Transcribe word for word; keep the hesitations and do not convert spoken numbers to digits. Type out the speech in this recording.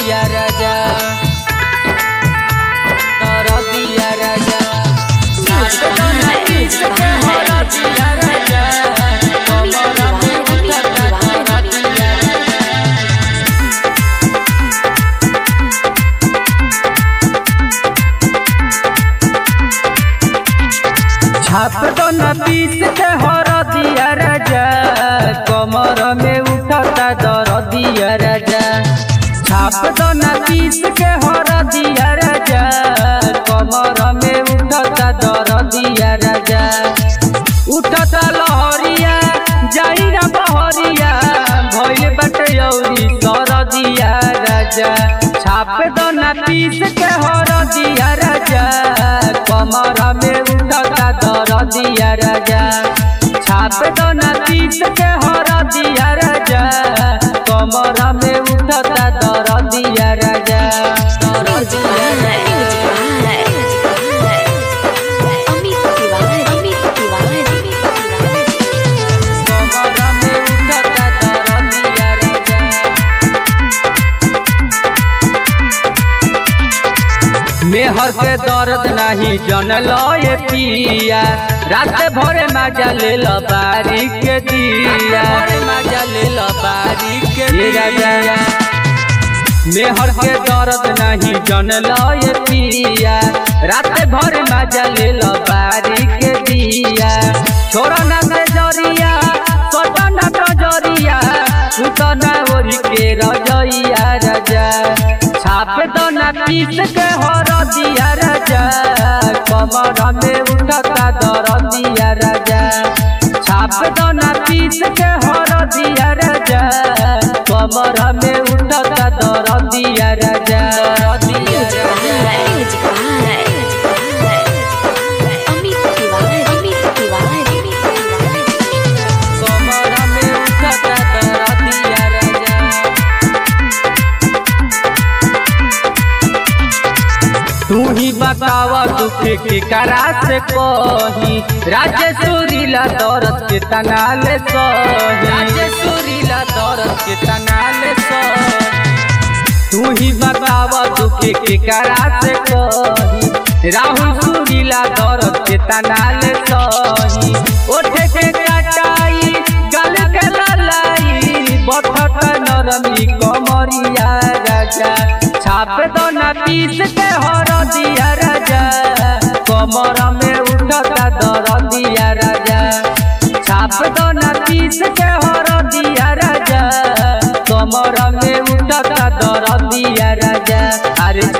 दिया राजा कर दिया राजा छाप दो ना पीस के हर दिया राजा कमर में उठता कर दिया छाप दो ना पीस के हर दिया राजा कमर में उठता दर दिया राजा छाप दो ना पीस के हर दिया राजा कमर में उठता दर दिया राजा उठता लहरिया जाई ना बहरिया भइल बाटे औरी कर दिया राजा छाप दो ना पीस के हर दिया राजा कमर में उठता दर दिया राजा छाप दो ना पीस के हर दिया राजा कमर में उठता दर दिया राजा दर दिया मेहर के दर्द नहीं जनल ये पिया रात भर मजा ले लो बारी के दिया मजा ले लो बारी के दिया मेहर के दर्द नहीं जनल ये पिया रात भर मजा ले लो बारी के दिया छोड़ा ना जरिया सोटा ना जरिया सुता ना ओरी के रजइया राजा छाप दो ना पीस के हर दिया राजा कमर में उठता दर दिया राजा छाप दो ना पीस के हर दिया राजा कमर में उठता दर दिया राजा दर दिया तू ही बतावा दुख के करा से कही राजेश्वरी ला दौरत के तनाले सही राजेश्वरी ला दौरत के तनाले सही तू ही बतावा दुख के करा से कही राहुल सूरी ला दौरत के तनाले सही ओठे के कटाई गल के ललाई बथत नरमी कमरिया राजा छाप दो ना पीस के हर दिया राजा कमर में उठता दर दिया राजा छाप दो ना पीस के हर दिया राजा कमर में उठता दर दिया राजा अरे